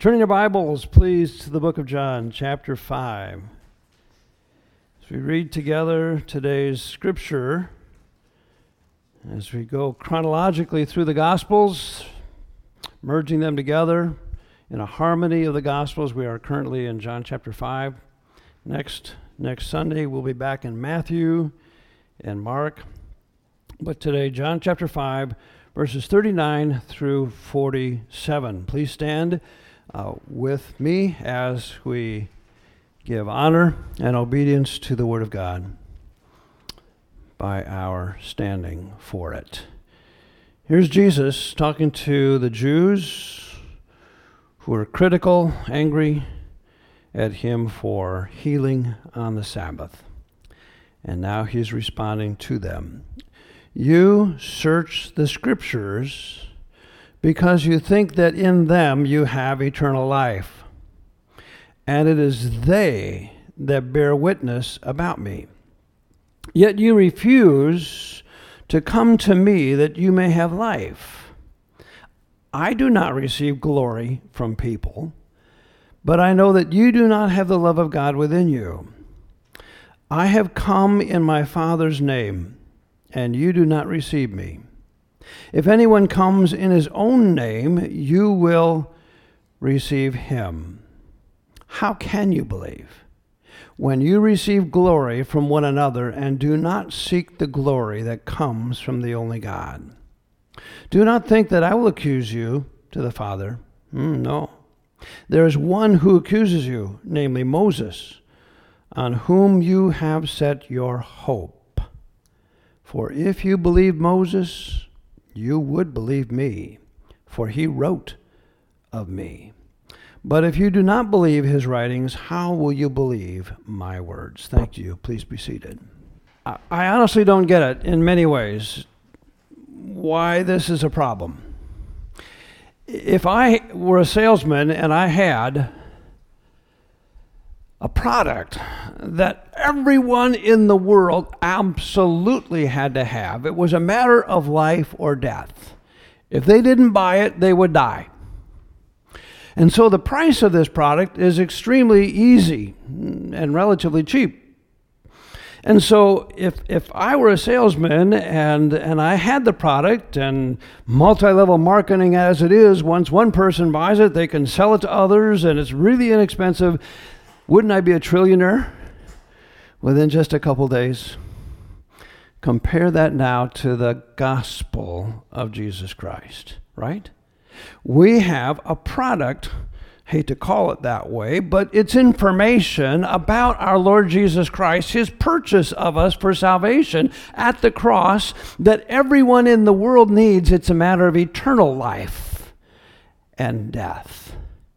Turning your Bibles, please, to the book of John, chapter 5. As we read together today's scripture, as we go chronologically through the Gospels, merging them together in a harmony of the Gospels, we are currently in John chapter 5. Next Sunday, we'll be back in Matthew and Mark. But today, John chapter 5, verses 39 through 47. Please stand with me as we give honor and obedience to the Word of God by our standing for it. Here's Jesus talking to the Jews who are critical, angry at him for healing on the Sabbath. And now he's responding to them. You search the Scriptures because you think that in them you have eternal life, and it is they that bear witness about me. Yet you refuse to come to me that you may have life. I do not receive glory from people, but I know that you do not have the love of God within you. I have come in my Father's name, and you do not receive me. If anyone comes in his own name, you will receive him. How can you believe when you receive glory from one another and do not seek the glory that comes from the only God? Do not think that I will accuse you to the Father. No. There is one who accuses you, namely Moses, on whom you have set your hope. For if you believed Moses, you would believe me, for he wrote of me. But if you do not believe his writings, how will you believe my words? Thank you. Please be seated. I honestly don't get it in many ways why this is a problem. If I were a salesman and I had a product that everyone in the world absolutely had to have, it was a matter of life or death. If they didn't buy it, they would die. And so the price of this product is extremely easy and relatively cheap. And so if I were a salesman and I had the product and multi-level marketing as it is, once one person buys it, they can sell it to others and it's really inexpensive, wouldn't I be a trillionaire within just a couple days? Compare that now to the gospel of Jesus Christ, right? We have a product, hate to call it that way, but it's information about our Lord Jesus Christ, his purchase of us for salvation at the cross that everyone in the world needs. It's a matter of eternal life and death.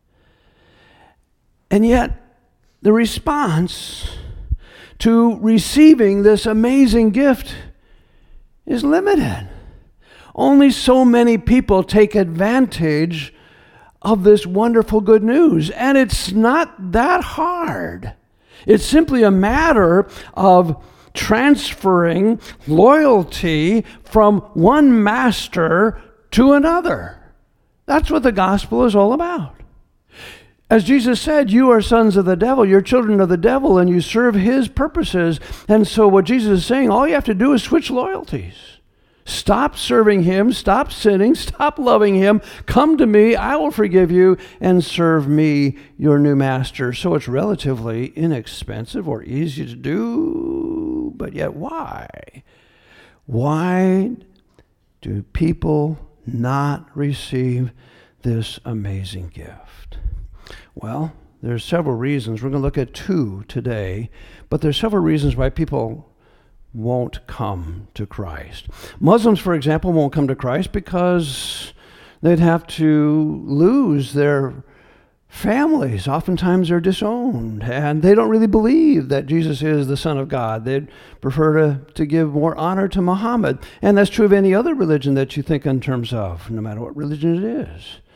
And yet, the response to receiving this amazing gift is limited. Only so many people take advantage of this wonderful good news. And it's not that hard. It's simply a matter of transferring loyalty from one master to another. That's what the gospel is all about. As Jesus said, you are sons of the devil, you're children of the devil, and you serve his purposes. And so what Jesus is saying, all you have to do is switch loyalties. Stop serving him, stop sinning, stop loving him, come to me, I will forgive you, and serve me, your new master. So it's relatively inexpensive or easy to do, but yet why? Why do people not receive this amazing gift? Well, there's several reasons. We're going to look at two today, but there's several reasons why people won't come to Christ. Muslims, for example, won't come to Christ because they'd have to lose their families. Oftentimes they're disowned, and they don't really believe that Jesus is the Son of God. They'd prefer to give more honor to Muhammad. And that's true of any other religion that you think in terms of, no matter what religion it is.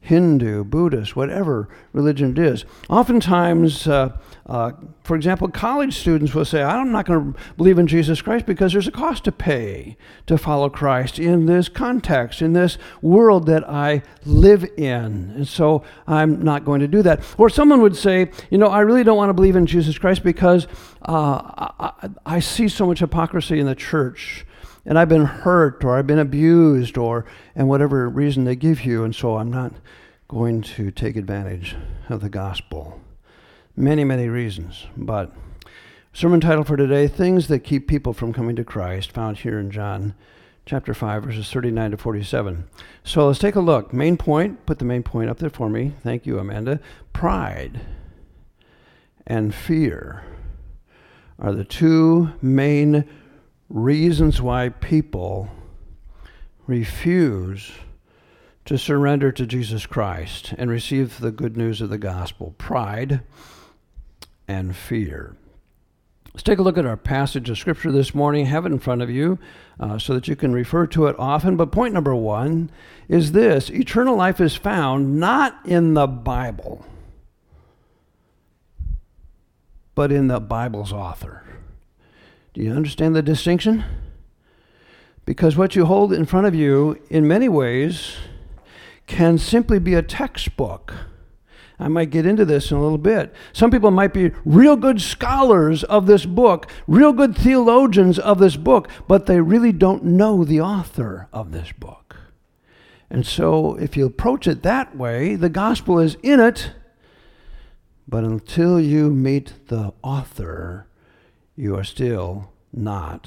Hindu, Buddhist, whatever religion it is. Oftentimes, for example, college students will say, I'm not going to believe in Jesus Christ because there's a cost to pay to follow Christ in this context, in this world that I live in. And so I'm not going to do that. Or someone would say, I really don't want to believe in Jesus Christ because I see so much hypocrisy in the church. And I've been hurt, or I've been abused, and whatever reason they give you, and so I'm not going to take advantage of the gospel. Many, many reasons. But sermon title for today, Things That Keep People from Coming to Christ, found here in John chapter 5, verses 39 to 47. So let's take a look. Main point, put the main point up there for me. Thank you, Amanda. Pride and fear are the two main reasons why people refuse to surrender to Jesus Christ and receive the good news of the gospel. Pride and fear. Let's take a look at our passage of Scripture this morning. Have it in front of you so that you can refer to it often. But point number one is this: eternal life is found not in the Bible, but in the Bible's author. Do you understand the distinction? Because what you hold in front of you, in many ways, can simply be a textbook. I might get into this in a little bit. Some people might be real good scholars of this book, real good theologians of this book, but they really don't know the author of this book. And so if you approach it that way, the gospel is in it, but until you meet the author, you are still not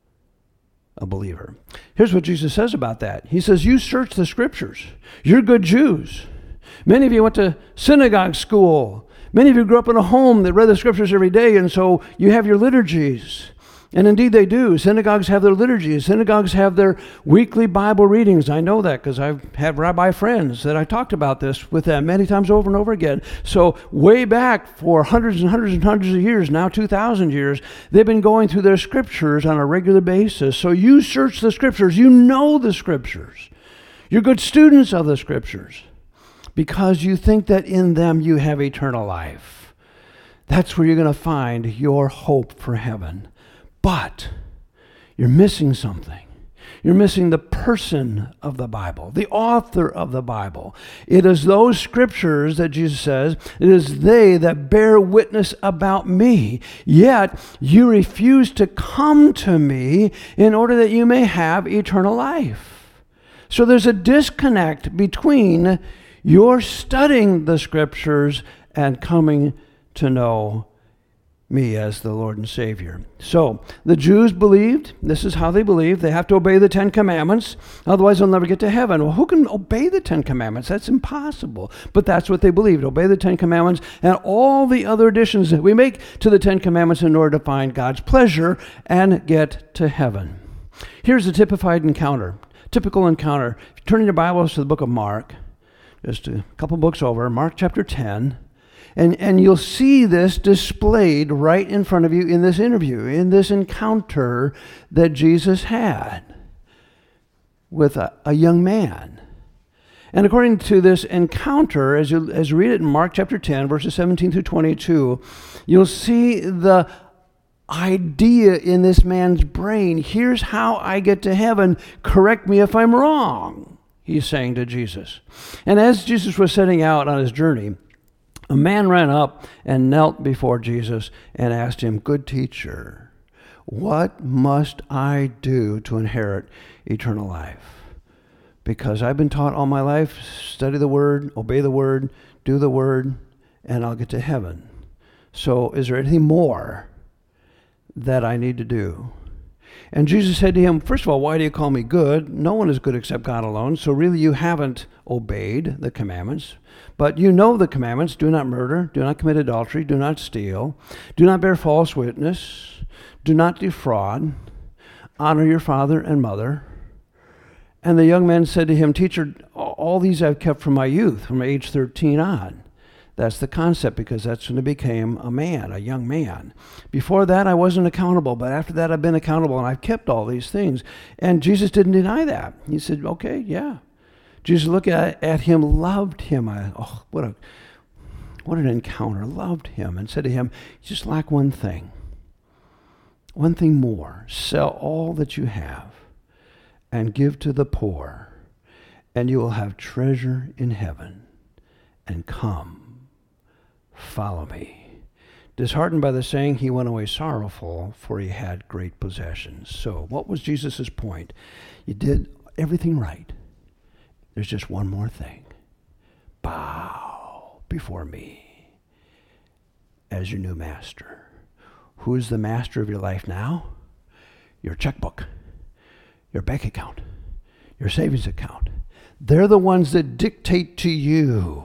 a believer. Here's what Jesus says about that. He says, you search the Scriptures. You're good Jews. Many of you went to synagogue school. Many of you grew up in a home that read the Scriptures every day, and so you have your liturgies. And indeed they do. Synagogues have their liturgies. Synagogues have their weekly Bible readings. I know that because I've had rabbi friends that I talked about this with them many times over and over again. So way back for hundreds and hundreds and hundreds of years, now 2,000 years, they've been going through their Scriptures on a regular basis. So you search the Scriptures. You know the Scriptures. You're good students of the Scriptures because you think that in them you have eternal life. That's where you're going to find your hope for heaven. But you're missing something. You're missing the person of the Bible, the author of the Bible. It is those Scriptures that Jesus says, it is they that bear witness about me. Yet you refuse to come to me in order that you may have eternal life. So there's a disconnect between your studying the Scriptures and coming to know me as the Lord and Savior. So the Jews believed, this is how they believed, they have to obey the Ten Commandments, otherwise they'll never get to heaven. Well, who can obey the Ten Commandments? That's impossible. But that's what they believed, obey the Ten Commandments and all the other additions that we make to the Ten Commandments in order to find God's pleasure and get to heaven. Here's a typical encounter. Turn in your Bibles to the book of Mark, just a couple books over, Mark chapter 10. And you'll see this displayed right in front of you in this interview, in this encounter that Jesus had with a young man. And according to this encounter, as you read it in Mark chapter 10, verses 17 through 22, you'll see the idea in this man's brain. Here's how I get to heaven. Correct me if I'm wrong, he's saying to Jesus. And as Jesus was setting out on his journey, a man ran up and knelt before Jesus and asked him, good teacher, what must I do to inherit eternal life? Because I've been taught all my life, study the Word, obey the Word, do the Word, and I'll get to heaven. So is there anything more that I need to do? And Jesus said to him, first of all, why do you call me good? No one is good except God alone. So really you haven't obeyed the commandments. But you know the commandments. Do not murder. Do not commit adultery. Do not steal. Do not bear false witness. Do not defraud. Honor your father and mother. And the young man said to him, teacher, all these I've kept from my youth, from age 13 on. That's the concept, because that's when I became a man, a young man. Before that, I wasn't accountable, but after that, I've been accountable, and I've kept all these things. And Jesus didn't deny that. He said, okay, yeah. Jesus looked at him, loved him. What an encounter. Loved him and said to him, you just lack one thing. One thing more. Sell all that you have and give to the poor, and you will have treasure in heaven. And come, follow me. Disheartened by the saying, he went away sorrowful, for he had great possessions. So what was Jesus' point? You did everything right. There's just one more thing. Bow before me as your new master. Who is the master of your life now? Your checkbook, your bank account, your savings account. They're the ones that dictate to you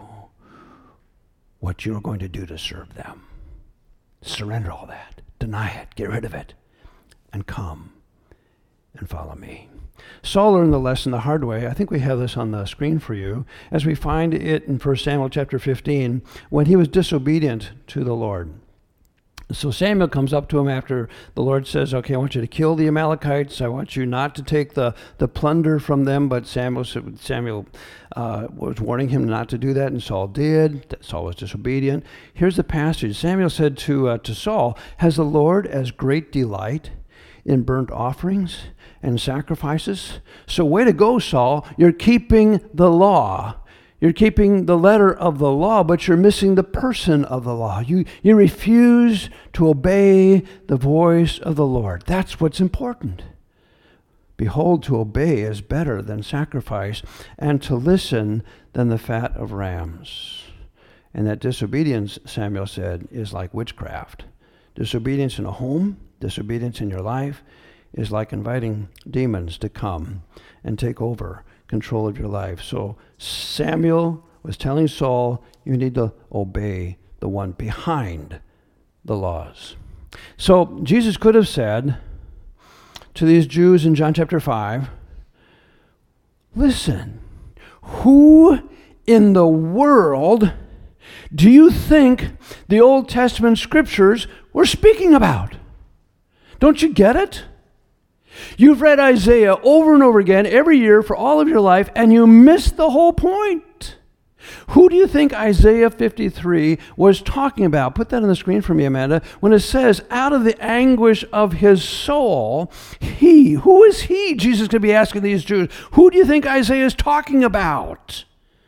what you're going to do to serve them. Surrender all that. Deny it. Get rid of it. And come and follow me. Saul learned the lesson the hard way. I think we have this on the screen for you, as we find it in 1 Samuel chapter 15, when he was disobedient to the Lord. So Samuel comes up to him after the Lord says, okay, I want you to kill the Amalekites. I want you not to take the plunder from them. But Samuel was warning him not to do that, and Saul did. Saul was disobedient. Here's the passage. Samuel said to Saul, has the Lord as great delight in burnt offerings and sacrifices? So way to go, Saul. You're keeping the law. You're keeping the letter of the law, but you're missing the person of the law. You refuse to obey the voice of the Lord. That's what's important. Behold, to obey is better than sacrifice, and to listen than the fat of rams. And that disobedience, Samuel said, is like witchcraft. Disobedience in a home, disobedience in your life, is like inviting demons to come and take over control of your life. So Samuel was telling Saul, you need to obey the one behind the laws. So Jesus could have said to these Jews in John chapter 5, listen, who in the world do you think the Old Testament scriptures were speaking about? Don't you get it? You've read Isaiah over and over again every year for all of your life, and you missed the whole point. Who do you think Isaiah 53 was talking about? Put that on the screen for me, Amanda. When it says, out of the anguish of his soul, who is he? Jesus could be asking these Jews, who do you think Isaiah is talking about?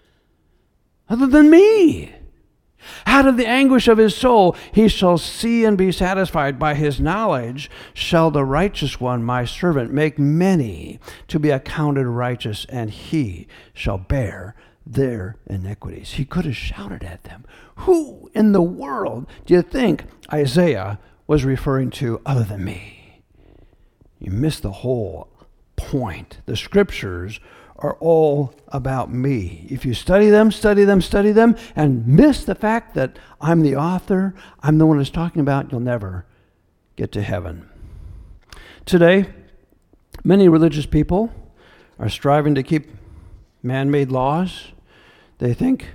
Other than me. Out of the anguish of his soul, he shall see and be satisfied. By his knowledge shall the righteous one, my servant, make many to be accounted righteous, and he shall bear their iniquities. He could have shouted at them. Who in the world do you think Isaiah was referring to other than me? You missed the whole point. The scriptures are all about me. If you study them, and miss the fact that I'm the author, I'm the one who's talking about, you'll never get to heaven. Today, many religious people are striving to keep man-made laws they think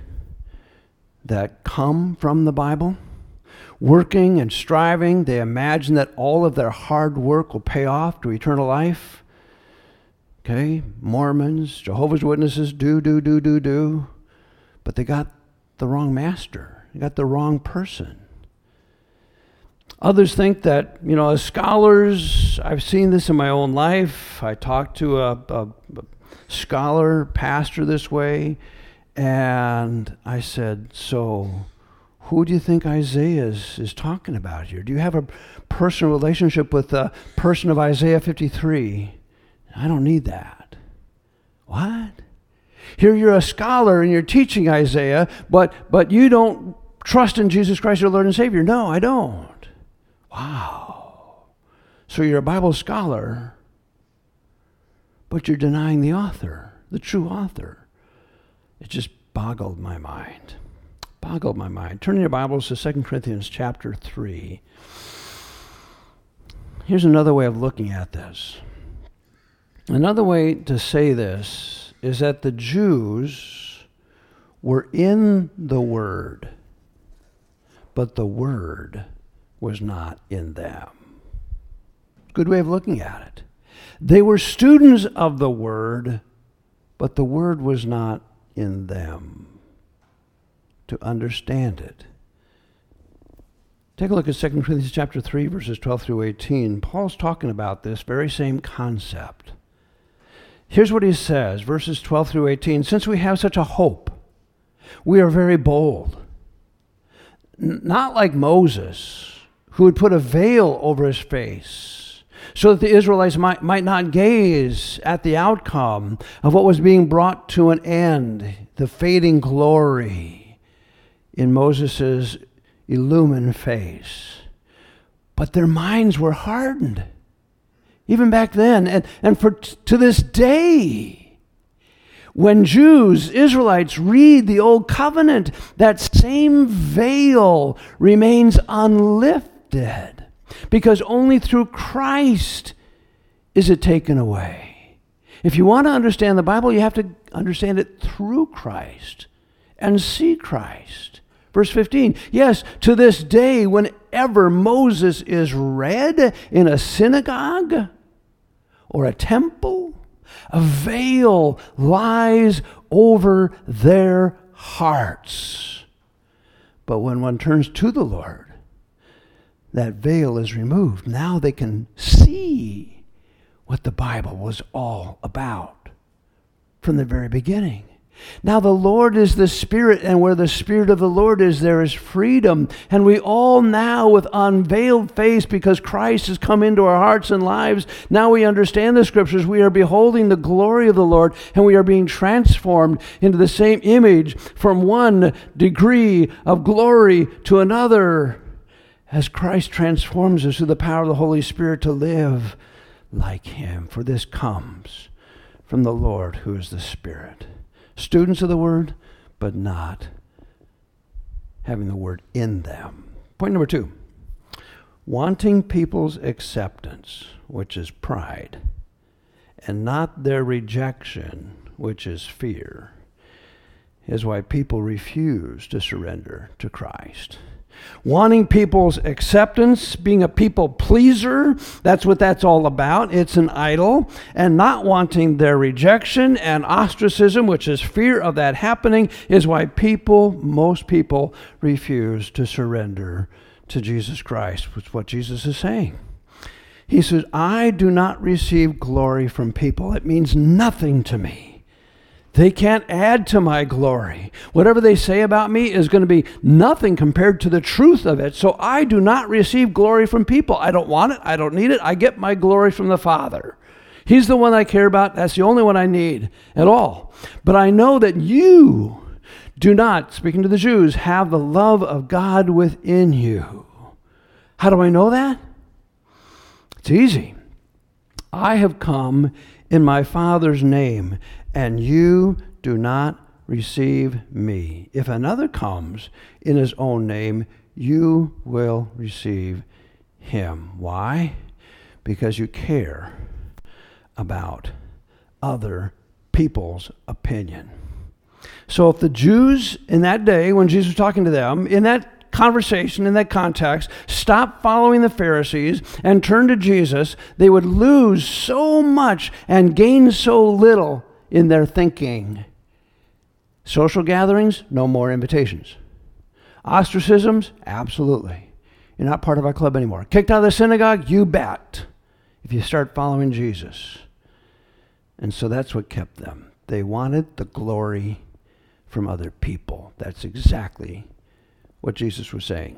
that come from the Bible. Working and striving, they imagine that all of their hard work will pay off to eternal life. Okay, Mormons, Jehovah's Witnesses, do. But they got the wrong master. They got the wrong person. Others think that, as scholars, I've seen this in my own life. I talked to a scholar, pastor this way, and I said, so who do you think Isaiah is talking about here? Do you have a personal relationship with the person of Isaiah 53? I don't need that. What? Here you're a scholar and you're teaching Isaiah, but you don't trust in Jesus Christ, your Lord and Savior. No, I don't. Wow. So you're a Bible scholar, but you're denying the author, the true author. It just boggled my mind. Turn your Bibles to 2 Corinthians chapter 3. Here's another way of looking at this. Another way to say this is that the Jews were in the Word, but the Word was not in them. Good way of looking at it. They were students of the Word, but the word was not in them to understand it. Take a look at 2 Corinthians chapter 3, verses 12 through 18. Paul's talking about this very same concept. Here's what he says, verses 12 through 18. Since we have such a hope, we are very bold. Not like Moses, who would put a veil over his face, so that the Israelites might not gaze at the outcome of what was being brought to an end, the fading glory in Moses' illumined face. But their minds were hardened, even back then. And to this day, when Jews, Israelites, read the Old Covenant, that same veil remains unlifted, because only through Christ is it taken away. If you want to understand the Bible, you have to understand it through Christ and see Christ. Verse 15, yes, to this day, whenever Moses is read in a synagogue or a temple, a veil lies over their hearts. But when one turns to the Lord, that veil is removed. Now they can see what the Bible was all about from the very beginning. Now the Lord is the Spirit, and where the Spirit of the Lord is, there is freedom. And we all now, with unveiled face, because Christ has come into our hearts and lives, now we understand the Scriptures. We are beholding the glory of the Lord, and we are being transformed into the same image from one degree of glory to another, as Christ transforms us through the power of the Holy Spirit to live like Him. For this comes from the Lord, who is the Spirit. Students of the Word, but not having the Word in them. Point number 2, wanting people's acceptance, which is pride, and not their rejection, which is fear, is why people refuse to surrender to Christ. Wanting people's acceptance, being a people pleaser, that's what that's all about. It's an idol. And not wanting their rejection and ostracism, which is fear of that happening, is why most people refuse to surrender to Jesus Christ, which is what Jesus is saying. He says, I do not receive glory from people. It means nothing to me. They can't add to my glory. Whatever they say about me is going to be nothing compared to the truth of it. So I do not receive glory from people. I don't want it. I don't need it. I get my glory from the Father. He's the one I care about. That's the only one I need at all. But I know that you do not, speaking to the Jews, have the love of God within you. How do I know that? It's easy. I have come in my Father's name, and you do not receive me. If another comes in his own name, you will receive him. Why? Because you care about other people's opinion. So if the Jews in that day, when Jesus was talking to them, in that conversation, in that context, stopped following the Pharisees and turned to Jesus, they would lose so much and gain so little in their thinking. Social gatherings, no more invitations. Ostracisms, absolutely. You're not part of our club anymore. Kicked out of the synagogue, you bet, if you start following Jesus. And so that's what kept them. They wanted the glory from other people. That's exactly what Jesus was saying.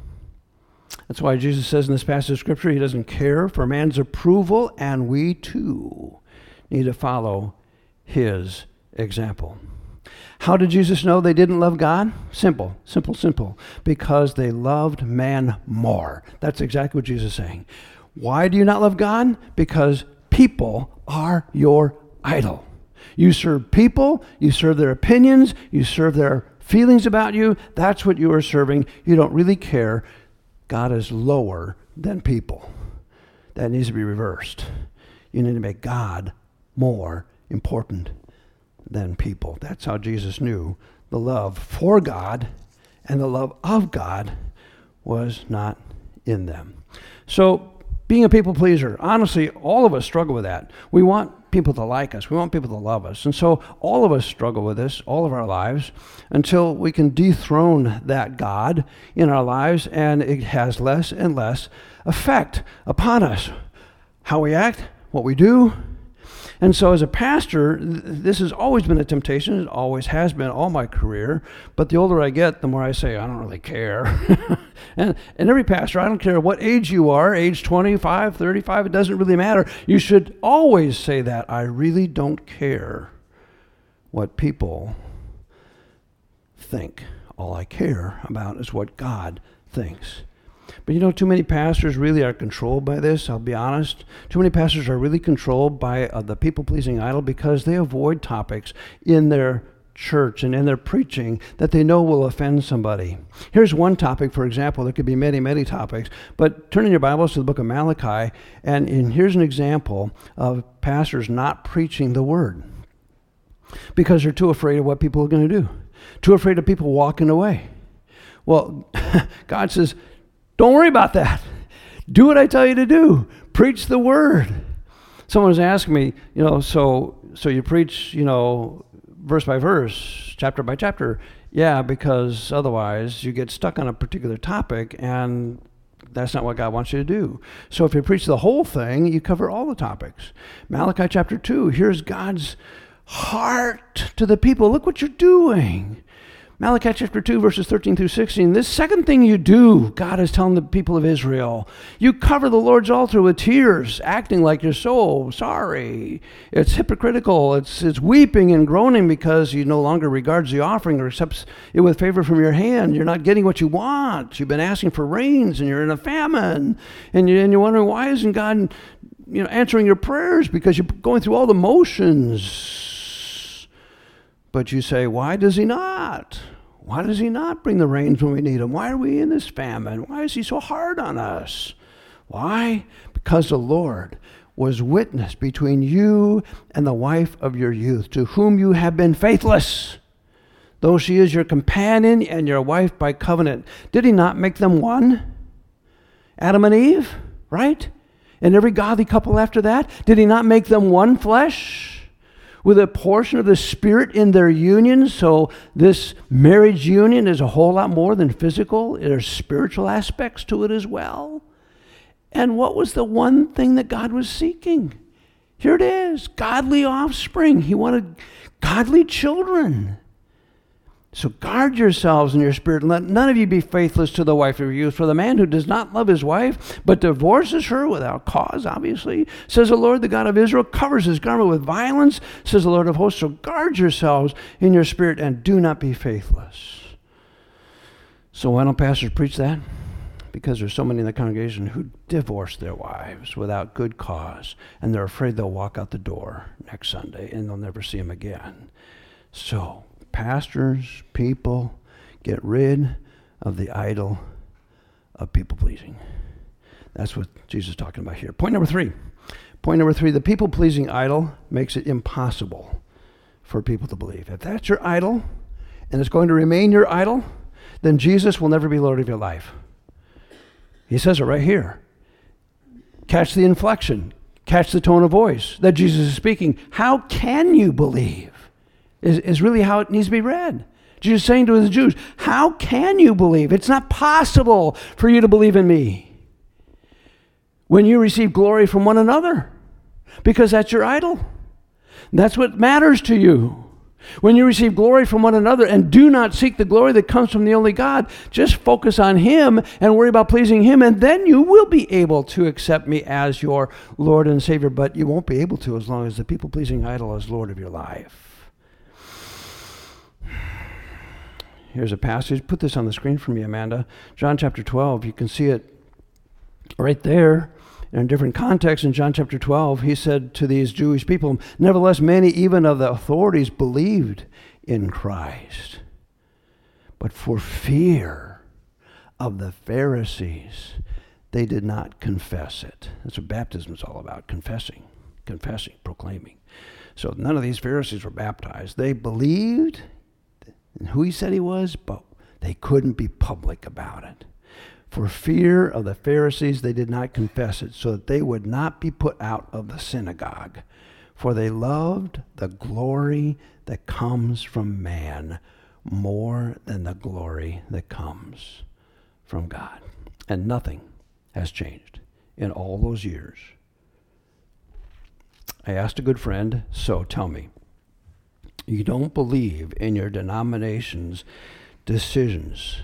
That's why Jesus says in this passage of Scripture, he doesn't care for man's approval, and we too need to follow his example. How did Jesus know they didn't love God? Simple. Because they loved man more. That's exactly what Jesus is saying. Why do you not love God? Because people are your idol. You serve people, you serve their opinions, you serve their feelings about you. That's what you are serving. You don't really care. God is lower than people. That needs to be reversed. You need to make God more important than people. That's how Jesus knew the love for God and the love of God was not in them. So being a people pleaser, honestly, all of us struggle with that. We want people to like us. We want people to love us. And so all of us struggle with this all of our lives until we can dethrone that God in our lives, and it has less and less effect upon us. How we act, what we do. And so as a pastor, this has always been a temptation. It always has been all my career. But the older I get, the more I say, I don't really care. and every pastor, I don't care what age you are, age 25, 35, it doesn't really matter. You should always say that. I really don't care what people think. All I care about is what God thinks. But too many pastors really are controlled by this, I'll be honest. Too many pastors are really controlled by the people-pleasing idol because they avoid topics in their church and in their preaching that they know will offend somebody. Here's one topic, for example. There could be many, many topics. But turn in your Bibles to the book of Malachi, and here's an example of pastors not preaching the word because they're too afraid of what people are going to do, too afraid of people walking away. Well, God says, don't worry about that. Do what I tell you to do. Preach the word. Someone was asking me, so you preach, verse by verse, chapter by chapter. Yeah, because otherwise you get stuck on a particular topic, and that's not what God wants you to do. So if you preach the whole thing, you cover all the topics. Malachi chapter 2, here's God's heart to the people. Look what you're doing. Malachi chapter 2, verses 13 through 16. This second thing you do, God is telling the people of Israel, you cover the Lord's altar with tears, acting like you're so sorry. It's hypocritical. It's weeping and groaning because you no longer regards the offering or accepts it with favor from your hand. You're not getting what you want. You've been asking for rains, and you're in a famine. And you're wondering, why isn't God answering your prayers? Because you're going through all the motions. But you say, why does he not? Why does he not bring the rains when we need them? Why are we in this famine? Why is he so hard on us? Why? Because the Lord was witness between you and the wife of your youth, to whom you have been faithless, though she is your companion and your wife by covenant. Did he not make them one? Adam and Eve, right? And every godly couple after that. Did he not make them one flesh? With a portion of the Spirit in their union, so this marriage union is a whole lot more than physical. There's spiritual aspects to it as well. And what was the one thing that God was seeking? Here it is, godly offspring. He wanted godly children. So guard yourselves in your spirit, and let none of you be faithless to the wife of your youth. For the man who does not love his wife, but divorces her without cause, obviously, says the Lord, the God of Israel, covers his garment with violence, says the Lord of hosts. So guard yourselves in your spirit, and do not be faithless. So why don't pastors preach that? Because there's so many in the congregation who divorce their wives without good cause, and they're afraid they'll walk out the door next Sunday, and they'll never see them again. So pastors, people, get rid of the idol of people-pleasing. That's what Jesus is talking about here. Point number three, the people-pleasing idol makes it impossible for people to believe. If that's your idol, and it's going to remain your idol, then Jesus will never be Lord of your life. He says it right here. Catch the inflection. Catch the tone of voice that Jesus is speaking. How can you believe? Is really how it needs to be read. Jesus is saying to the Jews, how can you believe? It's not possible for you to believe in me when you receive glory from one another, because that's your idol. That's what matters to you. When you receive glory from one another and do not seek the glory that comes from the only God, just focus on him and worry about pleasing him, and then you will be able to accept me as your Lord and Savior. But you won't be able to as long as the people-pleasing idol is Lord of your life. Here's a passage. Put this on the screen for me, Amanda. John chapter 12. You can see it right there in a different context. In John chapter 12, he said to these Jewish people, nevertheless, many even of the authorities believed in Christ. But for fear of the Pharisees, they did not confess it. That's what baptism is all about, confessing, proclaiming. So none of these Pharisees were baptized. They believed who he said he was, but they couldn't be public about it. For fear of the Pharisees, they did not confess it, so that they would not be put out of the synagogue. For they loved the glory that comes from man more than the glory that comes from God. And nothing has changed in all those years. I asked a good friend, so tell me, you don't believe in your denomination's decisions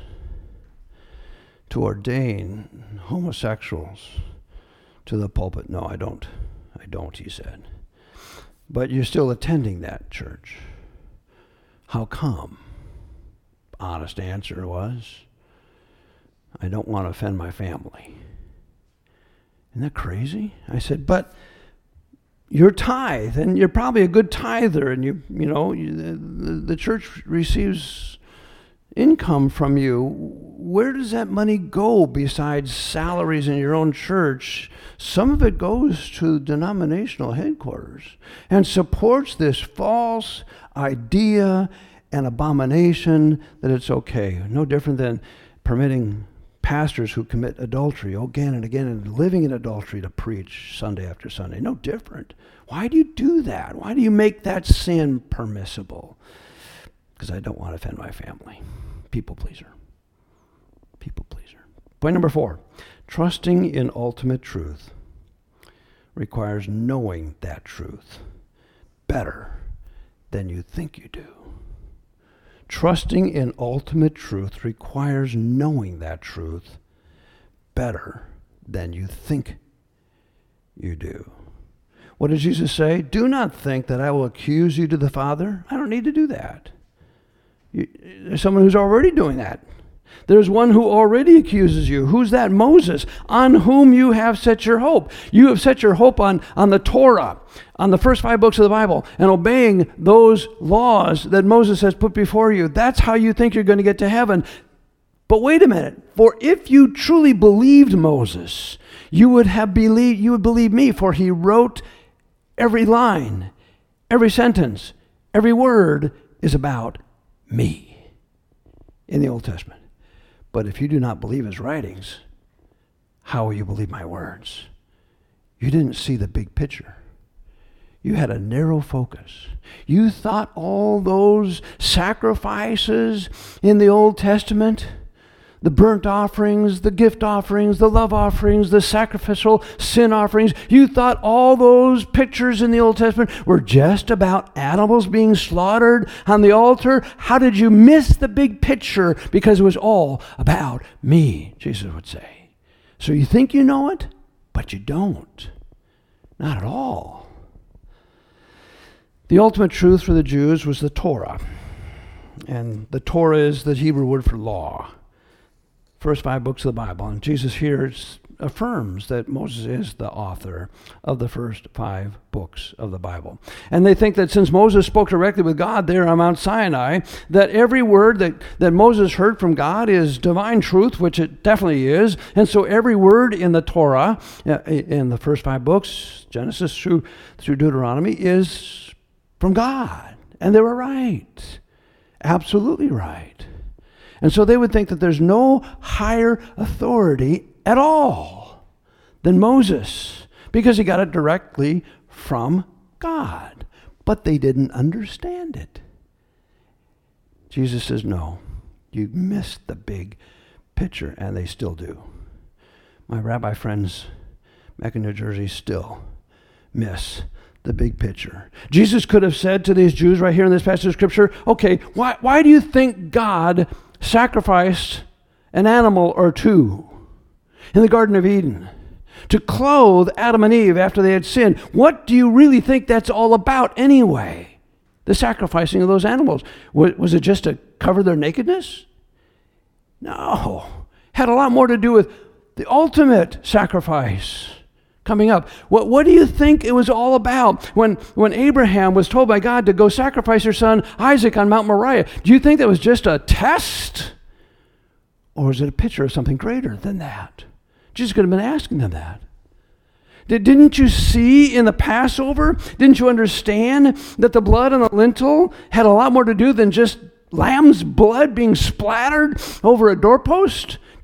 to ordain homosexuals to the pulpit? No, I don't, he said. But you're still attending that church. How come? Honest answer was, I don't want to offend my family. Isn't that crazy? I said, but you're tithe, and you're probably a good tither, and the church receives income from you. Where does that money go besides salaries in your own church? Some of it goes to denominational headquarters and supports this false idea and abomination that it's okay. No different than permitting pastors who commit adultery again and again and living in adultery to preach Sunday after Sunday. No different. Why do you do that? Why do you make that sin permissible? Because I don't want to offend my family. People pleaser. People pleaser. Point number 4. Trusting in ultimate truth requires knowing that truth better than you think you do. Trusting in ultimate truth requires knowing that truth better than you think you do. What does Jesus say? Do not think that I will accuse you to the Father. I don't need to do that. There's someone who's already doing that. There's one who already accuses you. Who's that? Moses, on whom you have set your hope. You have set your hope on the Torah, on the first 5 books of the Bible, and obeying those laws that Moses has put before you. That's how you think you're going to get to heaven. But wait a minute. For if you truly believed Moses, you would believe me, for he wrote every line, every sentence, every word is about me in the Old Testament. But if you do not believe his writings, how will you believe my words? You didn't see the big picture. You had a narrow focus. You thought all those sacrifices in the Old Testament, the burnt offerings, the gift offerings, the love offerings, the sacrificial sin offerings, you thought all those pictures in the Old Testament were just about animals being slaughtered on the altar? How did you miss the big picture? Because it was all about me, Jesus would say. So you think you know it, but you don't. Not at all. The ultimate truth for the Jews was the Torah. And the Torah is the Hebrew word for law. First 5 books of the Bible. And Jesus here affirms that Moses is the author of the first 5 books of the Bible. And they think that since Moses spoke directly with God there on Mount Sinai, that every word that Moses heard from God is divine truth, which it definitely is. And so every word in the Torah, in the first 5 books, Genesis through Deuteronomy, is from God. And they were right. Absolutely right. And so they would think that there's no higher authority at all than Moses, because he got it directly from God. But they didn't understand it. Jesus says, no, you missed the big picture, and they still do. My rabbi friends back in New Jersey still miss the big picture. Jesus could have said to these Jews right here in this passage of Scripture, okay, why do you think God sacrificed an animal or 2 in the Garden of Eden to clothe Adam and Eve after they had sinned? What do you really think that's all about anyway? The sacrificing of those animals. Was it just to cover their nakedness? No. Had a lot more to do with the ultimate sacrifice coming up. What do you think it was all about when Abraham was told by God to go sacrifice her son Isaac on Mount Moriah? Do you think that was just a test? Or is it a picture of something greater than that? Jesus could have been asking them that. Didn't you see in the Passover? Didn't you understand that the blood on the lintel had a lot more to do than just lamb's blood being splattered over a doorpost?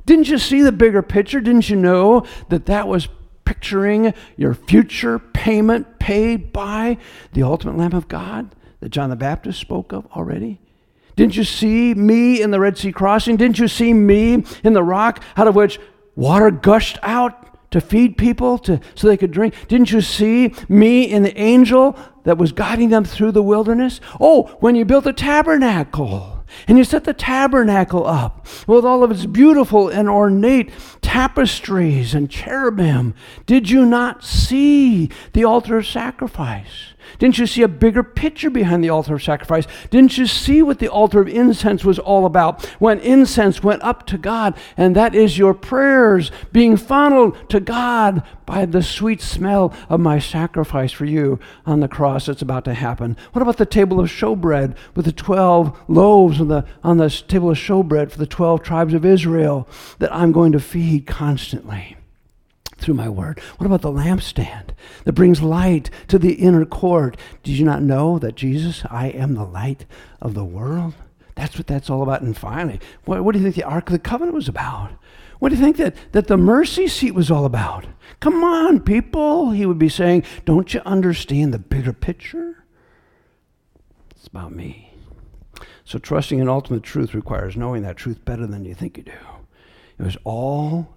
Didn't you see the bigger picture? Didn't you know that that was picturing your future payment paid by the ultimate Lamb of God that John the Baptist spoke of already? Didn't you see me in the Red Sea crossing? Didn't you see me in the rock out of which water gushed out to feed people so they could drink? Didn't you see me in the angel that was guiding them through the wilderness? Oh, when you built the tabernacle and you set the tabernacle up with all of its beautiful and ornate tapestries and cherubim, did you not see the altar of sacrifice? Didn't you see a bigger picture behind the altar of sacrifice? Didn't you see what the altar of incense was all about? When incense went up to God, and that is your prayers being funneled to God by the sweet smell of my sacrifice for you on the cross that's about to happen. What about the table of showbread with the 12 loaves on the table of showbread for the 12 tribes of Israel that I'm going to feed constantly through my word? What about the lampstand that brings light to the inner court? Did you not know that Jesus, I am the light of the world? That's what that's all about. And finally, what do you think the Ark of the Covenant was about? What do you think that the mercy seat was all about? Come on, people, he would be saying, don't you understand the bigger picture? It's about me. So trusting in ultimate truth requires knowing that truth better than you think you do. It was all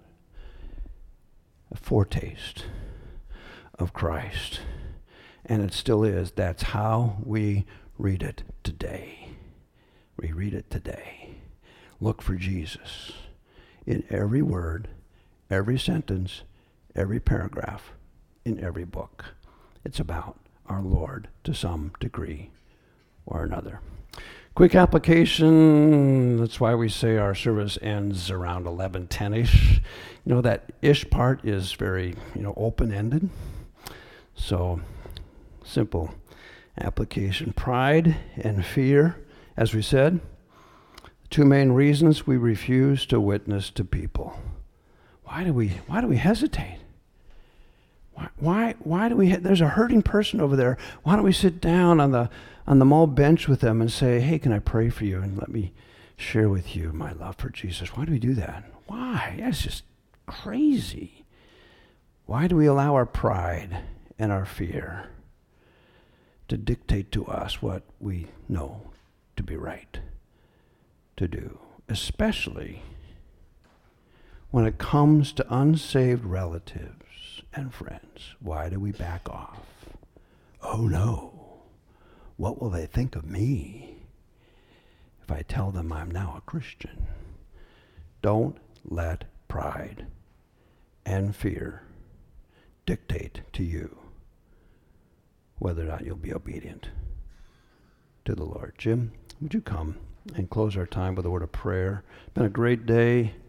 a foretaste of Christ. And it still is. That's how we read it today. We read it today. Look for Jesus in every word, every sentence, every paragraph, in every book. It's about our Lord to some degree or another. Quick application. That's why we say our service ends around 11:10-ish. You know, that ish part is very, open-ended. So, simple application. Pride and fear, as we said, two main reasons we refuse to witness to people. Why do we hesitate? Why do we? There's a hurting person over there. Why don't we sit down on the mall bench with them and say, hey, can I pray for you? And let me share with you my love for Jesus. Why do we do that? Why? That's just crazy. Why do we allow our pride and our fear to dictate to us what we know to be right to do, especially when it comes to unsaved relatives and friends? Why do we back off? Oh no, what will they think of me if I tell them I'm now a Christian? Don't let pride and fear dictate to you whether or not you'll be obedient to the Lord. Jim, would you come and close our time with a word of prayer? It's been a great day.